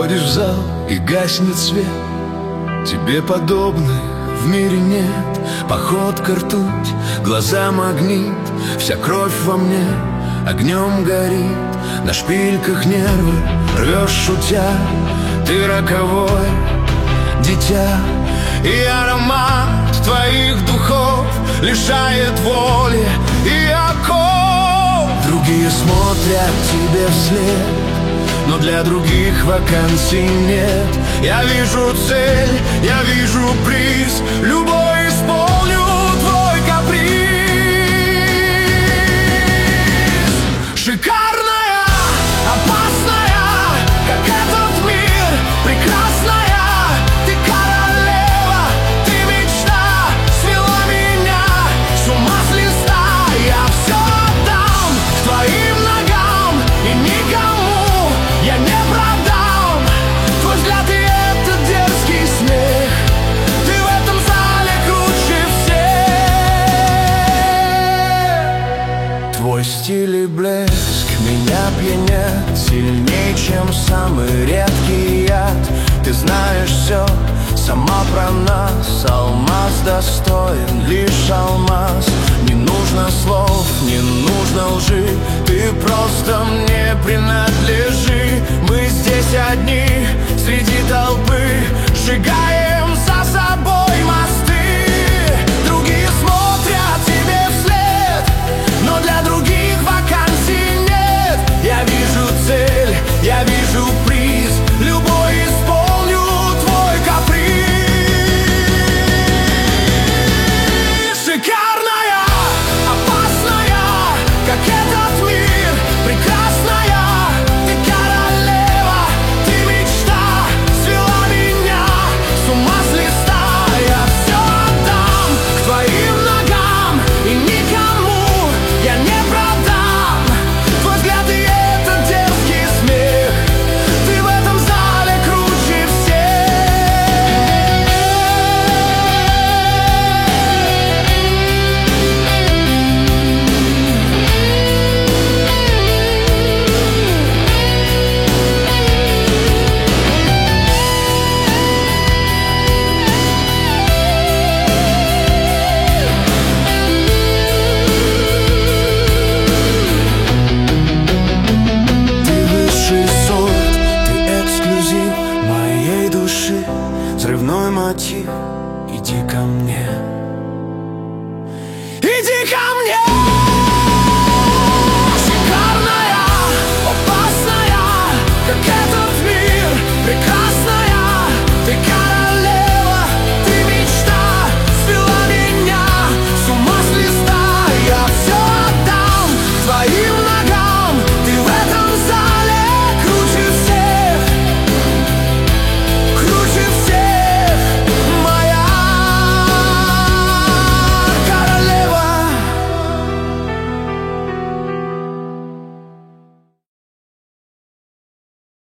Заходишь в зал и гаснет свет. Тебе подобных в мире нет. Походка ртуть, глаза магнит. Вся кровь во мне огнем горит. На шпильках нервы рвешь шутя. Ты роковое дитя. И аромат твоих духов лишает воли и оков. Другие смотрят тебе вслед, но для других вакансий нет. Я вижу цель, я вижу приз. Любой исполню твой каприз. Шикарная, опасная, как этот мир. Прекрасная, ты королева, ты мечта. Свела меня с ума с листа. Я все отдам к твоим ногам, и никому я не продам. Твой взгляд и этот дерзкий смех. Ты в этом зале круче всех. Твой стиль и блеск меня пьянят сильнее, чем самый редкий яд. Ты знаешь все сама про нас. Алмаз достоин лишь алмаз. Не нужно слов, не нужно лжи. Ты просто мне принадлежи. Мы здесь одни среди толпы. Сжигаем за собой мосты. Другие смотрят тебе вслед, но для других вакансий нет. Я вижу цель, я вижу приз. Любой исполню твой каприз. Шикарная, опасная, как